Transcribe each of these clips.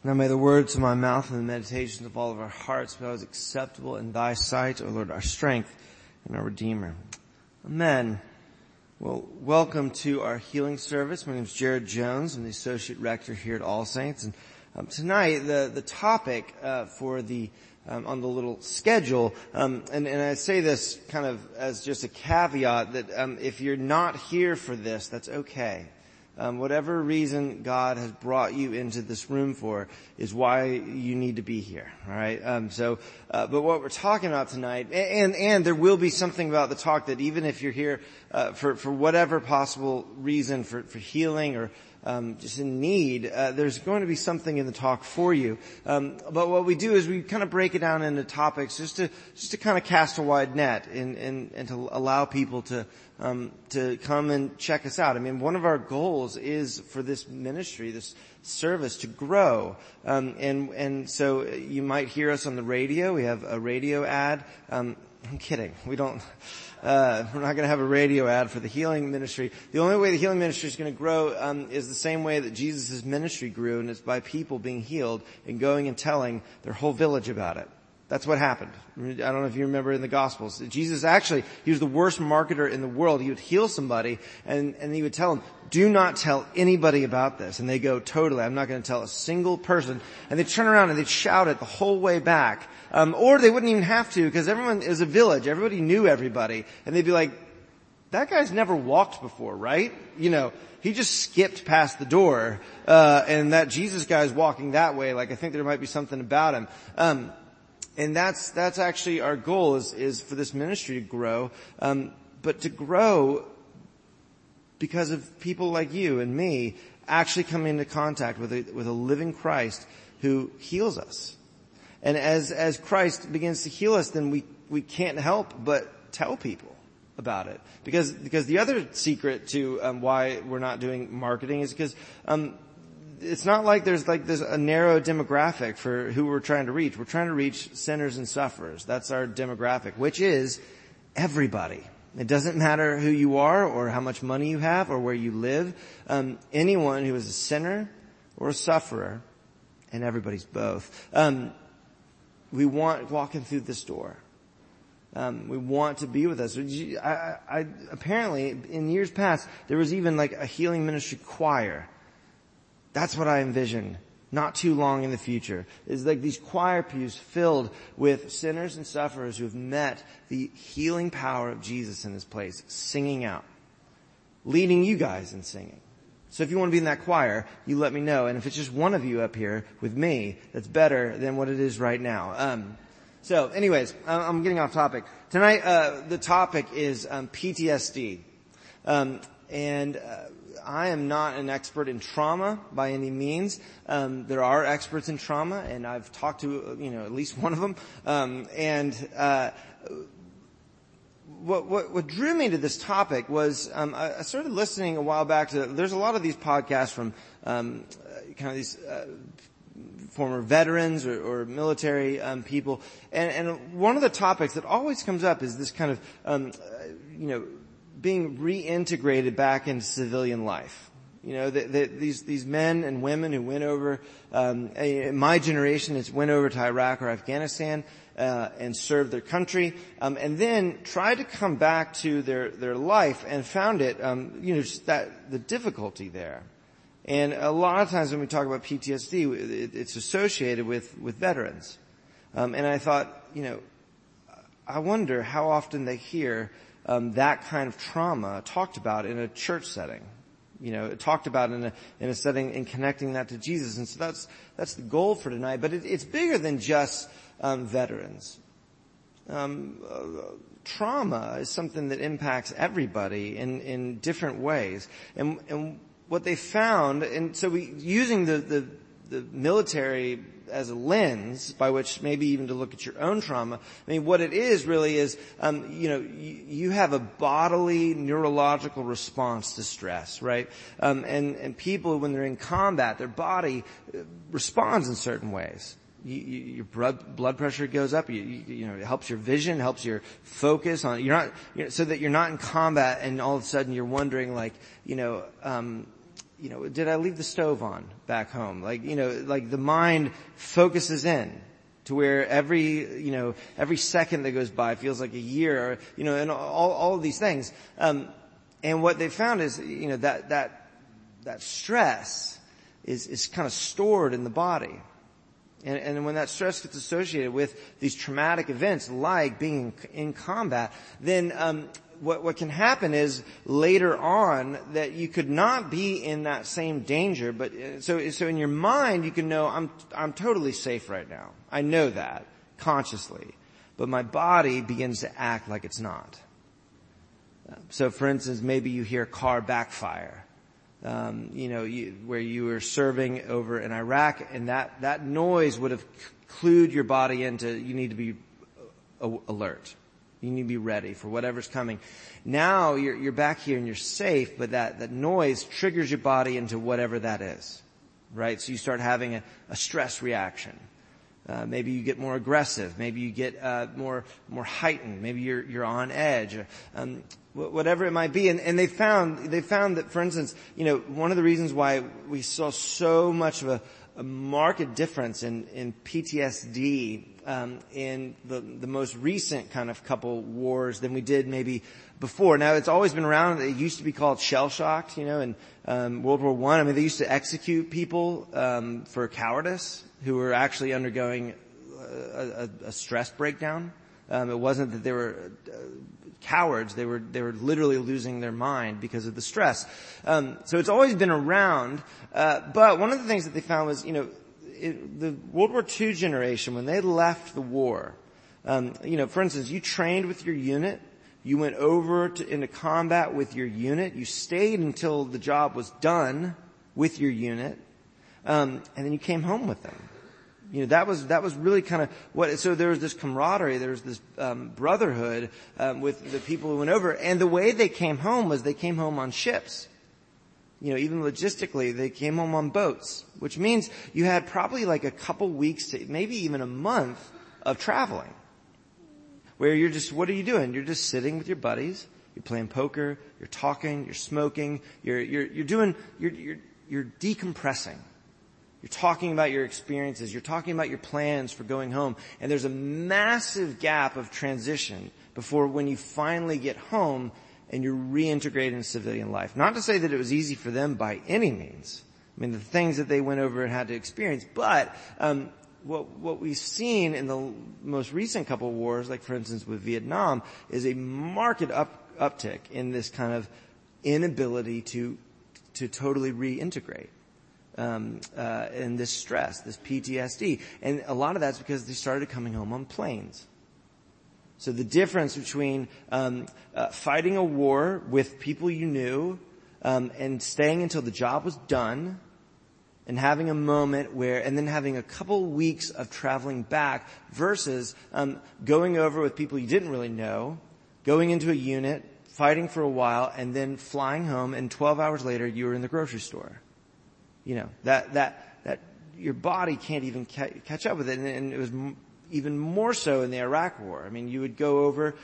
Now may the words of my mouth and the meditations of all of our hearts be always acceptable in thy sight, O Lord, our strength and our Redeemer. Amen. Well, welcome to our healing service. My name is Jared Jones. I'm the Associate Rector here at All Saints. And tonight, the topic for the on the little schedule, and I say this kind of as just a caveat that if you're not here for this, that's okay. Whatever reason God has brought you into this room for is why you need to be here. All right. But what we're talking about tonight, and there will be something about the talk that even if you're here for whatever possible reason for healing or just in need, there's going to be something in the talk for you. But what we do is we kind of break it down into topics just to kind of cast a wide net and to allow people to come and check us out. I mean, one of our goals is for this ministry, this service, to grow. And so you might hear us on the radio. We have a radio ad. I'm kidding. We're not going to have a radio ad for the healing ministry. The only way the healing ministry is going to grow is the same way that Jesus' ministry grew, and it's by people being healed and going and telling their whole village about it. That's what happened. I don't know if you remember in the Gospels. Jesus actually, he was the worst marketer in the world. He would heal somebody and he would tell them, do not tell anybody about this. And they go, totally, I'm not going to tell a single person. And they'd turn around and they'd shout it the whole way back. Or they wouldn't even have to because everyone is a village. Everybody knew everybody. And they'd be like, that guy's never walked before, right? You know, he just skipped past the door. And that Jesus guy's walking that way. Like, I think there might be something about him. And that's actually our goal is for this ministry to grow. But to grow because of people like you and me actually coming into contact with a living Christ who heals us. And as Christ begins to heal us, then we can't help but tell people about it. Because the other secret to why we're not doing marketing is because it's not like there's a narrow demographic for who we're trying to reach. We're trying to reach sinners and sufferers. That's our demographic, which is everybody. It doesn't matter who you are or how much money you have or where you live. Anyone who is a sinner or a sufferer, and everybody's both. We want walking through this door. We want to be with us. I apparently in years past there was even like a healing ministry choir. That's what I envision not too long in the future. Is like these choir pews filled with sinners and sufferers who have met the healing power of Jesus in this place, singing out, leading you guys in singing. So if you want to be in that choir, you let me know. And if it's just one of you up here with me, that's better than what it is right now. So anyways, I'm getting off topic. Tonight, the topic is PTSD. I am not an expert in trauma by any means. There are experts in trauma, and I've talked to, at least one of them. What drew me to this topic was, I started listening a while back to, there's a lot of these podcasts from, kind of these, former veterans or military, people. And one of the topics that always comes up is this kind of, being reintegrated back into civilian life. These men and women who went over, in my generation, went over to Iraq or Afghanistan, and served their country, and then tried to come back to their life and found it, just the difficulty there. And a lot of times when we talk about PTSD, it's associated with veterans. And I thought, I wonder how often they hear that kind of trauma talked about in a church setting, talked about in a setting and connecting that to Jesus. And so that's the goal for tonight. But it's bigger than just veterans. Trauma is something that impacts everybody in different ways. And what they found, and so using the military as a lens by which maybe even to look at your own trauma. I mean, what it is really is, you have a bodily neurological response to stress, right? And people, when they're in combat, their body responds in certain ways. Your blood pressure goes up. It helps your vision, helps your focus on. So that you're not in combat, and all of a sudden you're wondering, like, did I leave the stove on back home? Like the mind focuses in to where every second that goes by feels like a year, and all of these things. And what they found is, that stress is kind of stored in the body. And when that stress gets associated with these traumatic events like being in combat, then, what can happen is later on that you could not be in that same danger, but so in your mind you can know I'm totally safe right now. I know that consciously, but my body begins to act like it's not. So for instance, maybe you hear car backfire, where you were serving over in Iraq, and that noise would have clued your body into you need to be alert. You need to be ready for whatever's coming. Now you're back here and you're safe, but that noise triggers your body into whatever that is, right? So you start having a stress reaction. Maybe you get more aggressive. Maybe you get more heightened. Maybe you're on edge. Whatever it might be. And they found that, for instance, one of the reasons why we saw so much of a marked difference in PTSD in the most recent kind of couple wars than we did maybe before. Now, it's always been around. It used to be called shell-shocked, in World War I. I mean, they used to execute people for cowardice who were actually undergoing a stress breakdown. It wasn't that they were cowards. They were literally losing their mind because of the stress. So it's always been around. But one of the things that they found was, the World War II generation, when they left the war, for instance, you trained with your unit. You went over into combat with your unit. You stayed until the job was done with your unit. And then you came home with them. That was really kind of so there was this camaraderie, there was this, brotherhood, with the people who went over. And the way they came home was they came home on ships. Even logistically, they came home on boats, which means you had probably like a couple weeks to maybe even a month of traveling. Where what are you doing? You're just sitting with your buddies, you're playing poker, you're talking, you're smoking, you're decompressing. You're talking about your experiences. You're talking about your plans for going home. And there's a massive gap of transition before when you finally get home and you're reintegrated in civilian life. Not to say that it was easy for them by any means. I mean, the things that they went over and had to experience. But what we've seen in the most recent couple of wars, like for instance with Vietnam, is a marked uptick in this kind of inability to totally reintegrate. And this stress, this PTSD. And a lot of that's because they started coming home on planes. So the difference between fighting a war with people you knew and staying until the job was done and having a moment and then having a couple weeks of traveling back versus going over with people you didn't really know, going into a unit, fighting for a while, and then flying home, and 12 hours later you were in the grocery store. That your body can't even catch up with it. And it was even more so in the Iraq War. I mean, you would go over,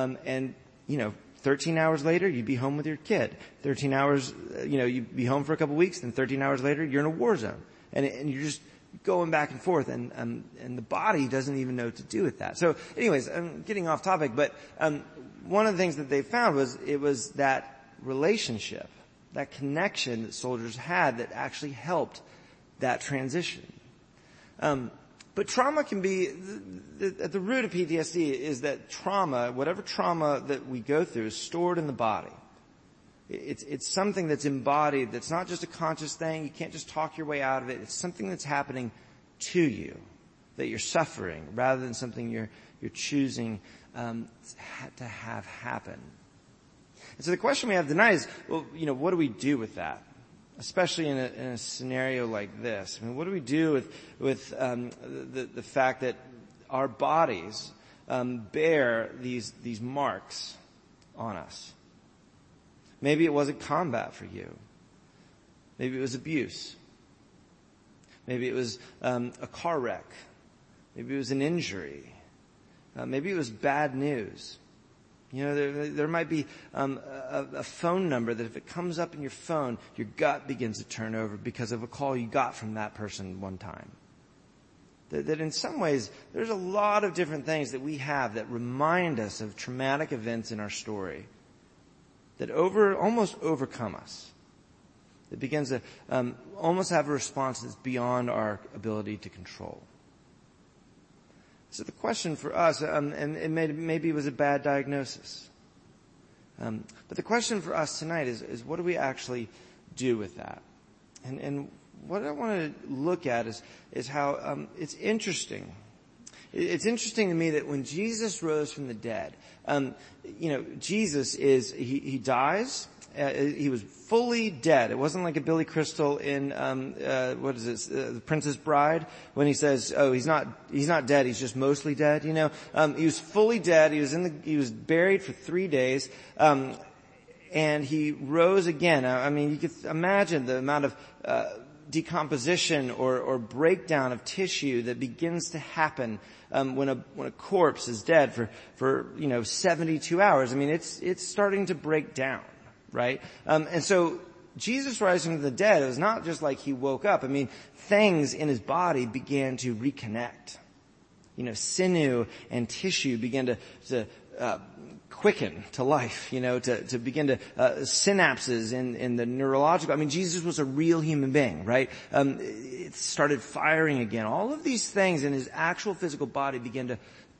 13 hours later, you'd be home with your kid. 13 hours, you'd be home for a couple weeks, then 13 hours later, you're in a war zone. And you're just going back and forth, and the body doesn't even know what to do with that. So anyways, I'm getting off topic, but, one of the things that they found was that relationship, that connection that soldiers had that actually helped that transition. But trauma can be, at the root of PTSD is that trauma, whatever trauma that we go through, is stored in the body. It's something that's embodied, that's not just a conscious thing. You can't just talk your way out of it. It's something that's happening to you, that you're suffering, rather than something you're choosing to have happen. And so the question we have tonight is, what do we do with that? Especially in a scenario like this. I mean, what do we do with the fact that our bodies bear these marks on us? Maybe it wasn't combat for you. Maybe it was abuse. Maybe it was a car wreck. Maybe it was an injury. Maybe it was bad news. You know, there might be a phone number that if it comes up in your phone, your gut begins to turn over because of a call you got from that person one time. That in some ways, there's a lot of different things that we have that remind us of traumatic events in our story that almost overcome us. It begins to almost have a response that's beyond our ability to control. So the question for us, and maybe it was a bad diagnosis, but the question for us tonight is what do we actually do with that? And what I want to look at is how it's interesting. It's interesting to me that when Jesus rose from the dead, Jesus he dies. He was fully dead. It wasn't like a Billy Crystal in The Princess Bride, when he says, "Oh, he's not dead. He's just mostly dead." He was fully dead. He was buried for 3 days, and he rose again. I mean, you could imagine the amount of decomposition or breakdown of tissue that begins to happen when a corpse is dead for 72 hours. I mean, it's starting to break down. Right? And so Jesus rising from the dead, it was not just like he woke up. I mean, things in his body began to reconnect. Sinew and tissue began to quicken to life, to begin to, synapses in the neurological. I mean, Jesus was a real human being, right? It started firing again. All of these things in his actual physical body began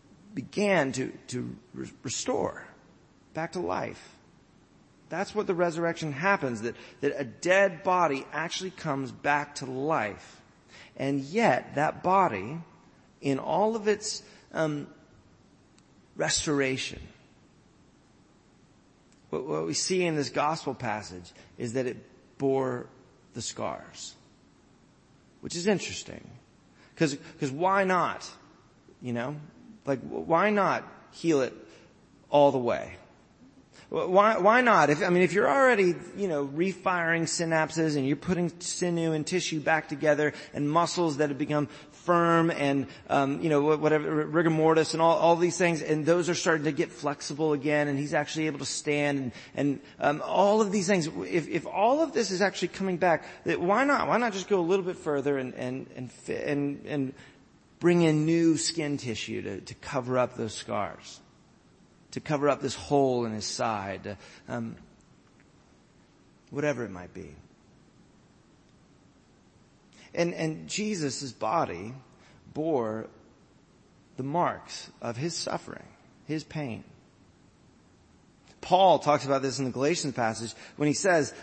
to restore back to life. That's what the resurrection happens, that a dead body actually comes back to life. And yet, that body, in all of its restoration, what we see in this gospel passage is that it bore the scars. Which is interesting. Because why not? Why not heal it all the way? Why not? If you're already, refiring synapses and you're putting sinew and tissue back together and muscles that have become firm and, whatever, rigor mortis and all these things, and those are starting to get flexible again, and he's actually able to stand and all of these things. If all of this is actually coming back, why not? Why not just go a little bit further and bring in new skin tissue to cover up those scars? To cover up this hole in his side, whatever it might be. And Jesus' body bore the marks of his suffering, his pain. Paul talks about this in the Galatians passage when he says,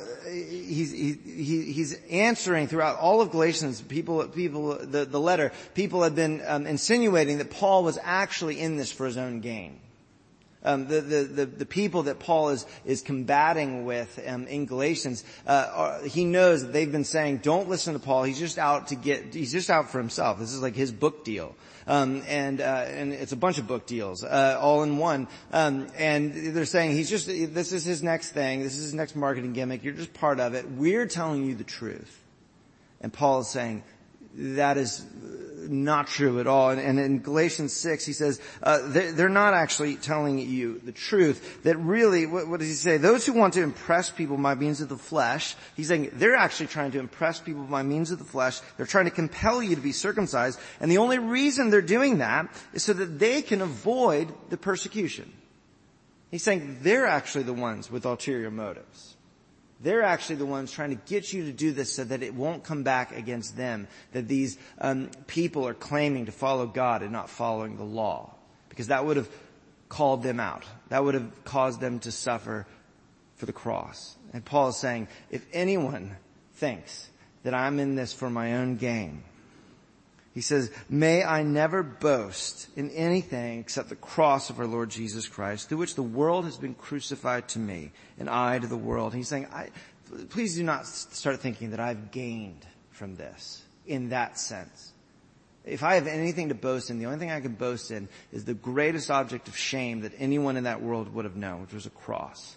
he's answering throughout all of Galatians, the letter, people have been insinuating that Paul was actually in this for his own gain. The people that Paul is combating with in Galatians, he knows that they've been saying, don't listen to Paul. He's just out for himself. This is like his book deal. And it's a bunch of book deals, all in one. And they're saying this is his next thing. This is his next marketing gimmick. You're just part of it. We're telling you the truth. And Paul is saying, that is not true at all. And in Galatians 6, he says, they're not actually telling you the truth. That really, what does he say? Those who want to impress people by means of the flesh, he's saying they're actually trying to impress people by means of the flesh. They're trying to compel you to be circumcised. And the only reason they're doing that is so that they can avoid the persecution. He's saying they're actually the ones with ulterior motives. They're actually the ones trying to get you to do this so that it won't come back against them, that these people are claiming to follow God and not following the law. Because that would have called them out. That would have caused them to suffer for the cross. And Paul is saying, if anyone thinks that I'm in this for my own gain, he says, may I never boast in anything except the cross of our Lord Jesus Christ, through which the world has been crucified to me, and I to the world. And he's saying, please do not start thinking that I've gained from this in that sense. If I have anything to boast in, the only thing I can boast in is the greatest object of shame that anyone in that world would have known, which was a cross.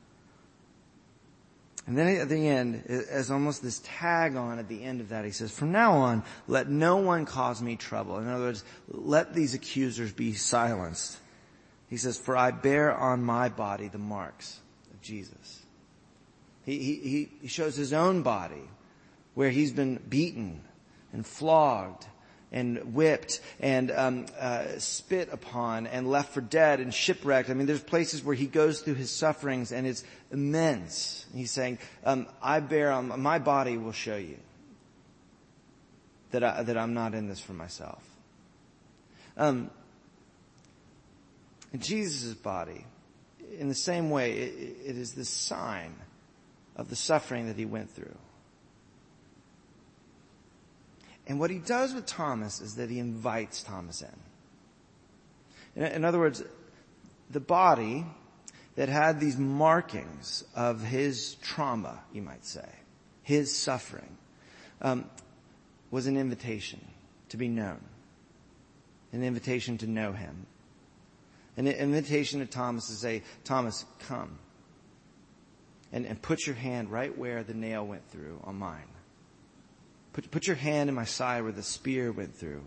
And then at the end, as almost this tag on at the end of that, he says, from now on, let no one cause me trouble. In other words, let these accusers be silenced. He says, for I bear on my body the marks of Jesus. He shows his own body where he's been beaten and flogged and whipped and spit upon and left for dead and shipwrecked. I mean, there's places where he goes through his sufferings and it's immense. He's saying, I bear on my body will show you that I'm not in this for myself. In Jesus' body, in the same way, it is the sign of the suffering that he went through. And what he does with Thomas is that he invites Thomas in. In other words, the body that had these markings of his trauma, you might say, his suffering, was an invitation to be known, an invitation to know him, an invitation to Thomas to say, Thomas, come. And put your hand right where the nail went through on mine. Put your hand in my side where the spear went through,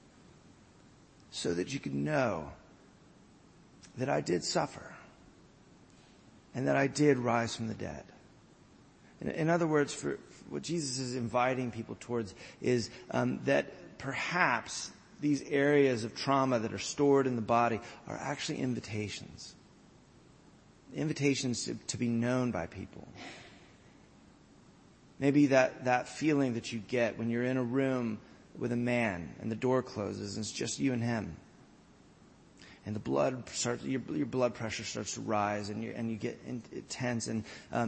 so that you could know that I did suffer and that I did rise from the dead. In other words, for what Jesus is inviting people towards is that perhaps these areas of trauma that are stored in the body are actually invitations. Invitations to be known by people. Maybe that feeling that you get when you're in a room with a man and the door closes and it's just you and him. And your blood pressure starts to rise and you get tense and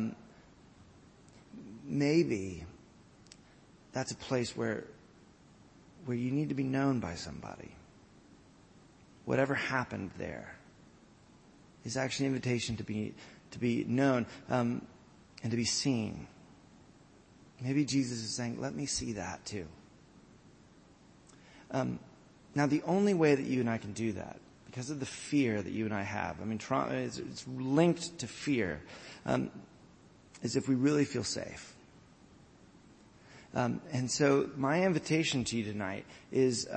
maybe that's a place where you need to be known by somebody. Whatever happened there is actually an invitation to be known and to be seen. Maybe Jesus is saying, let me see that too. Now, the only way that you and I can do that, because of the fear that you and I have, I mean, trauma it's linked to fear, is if we really feel safe. And so my invitation to you tonight is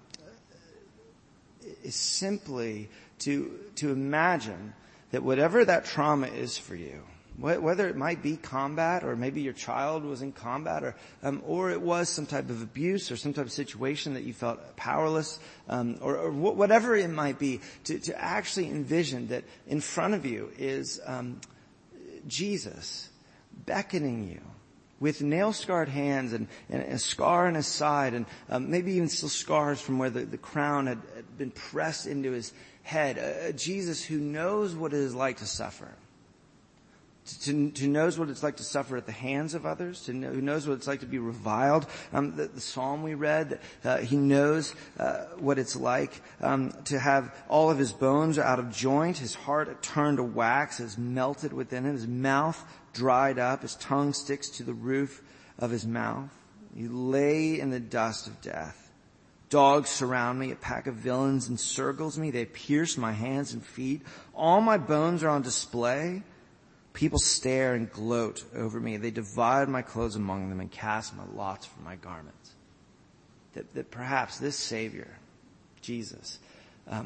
simply to imagine that whatever that trauma is for you, whether it might be combat, or maybe your child was in combat, or it was some type of abuse or some type of situation that you felt powerless, or whatever it might be, to actually envision that in front of you is Jesus beckoning you with nail-scarred hands and a scar in his side, and maybe even still scars from where the crown had been pressed into his head. A Jesus who knows what it is like to suffer. To knows what it's like to suffer at the hands of others, who knows what it's like to be reviled. The psalm we read, he knows what it's like to have all of his bones out of joint, his heart turned to wax, is melted within him, his mouth dried up, his tongue sticks to the roof of his mouth. You lay in the dust of death. Dogs surround me, a pack of villains encircles me, they pierce my hands and feet. All my bones are on display. People stare and gloat over me. They divide my clothes among them and cast my lots for my garments. That perhaps this Savior, Jesus, that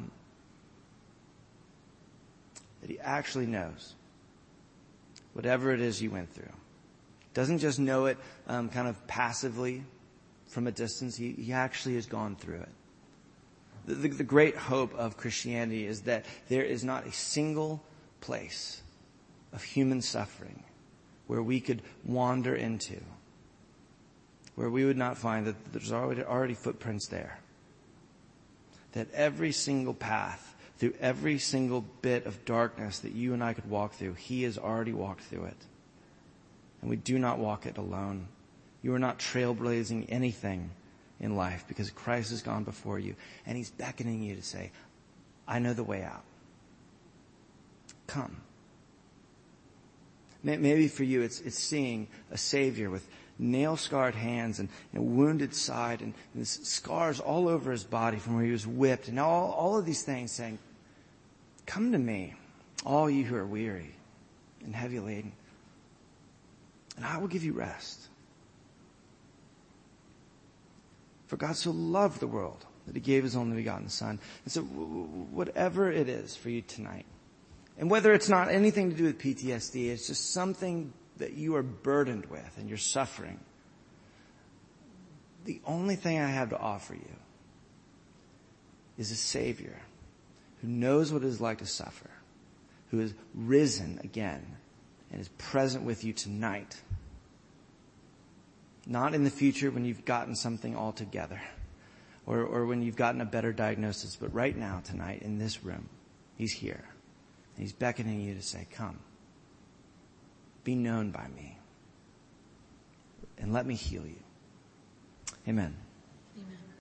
he actually knows whatever it is you went through. Doesn't just know it kind of passively from a distance. He actually has gone through it. The great hope of Christianity is that there is not a single place of human suffering where we could wander into, where we would not find that there's already footprints there. That every single path, through every single bit of darkness that you and I could walk through, he has already walked through it. And we do not walk it alone. You are not trailblazing anything in life because Christ has gone before you. And he's beckoning you to say, I know the way out. Come. Maybe for you it's seeing a Savior with nail-scarred hands and wounded side and scars all over his body from where he was whipped, and all of these things, saying, come to me, all you who are weary and heavy laden, and I will give you rest. For God so loved the world that he gave his only begotten Son. And so whatever it is for you tonight, and whether it's not anything to do with PTSD, it's just something that you are burdened with and you're suffering, the only thing I have to offer you is a Savior who knows what it is like to suffer, who is risen again and is present with you tonight. Not in the future when you've gotten something all together or when you've gotten a better diagnosis, but right now, tonight, in this room, he's here. And he's beckoning you to say, come, be known by me, and let me heal you. Amen.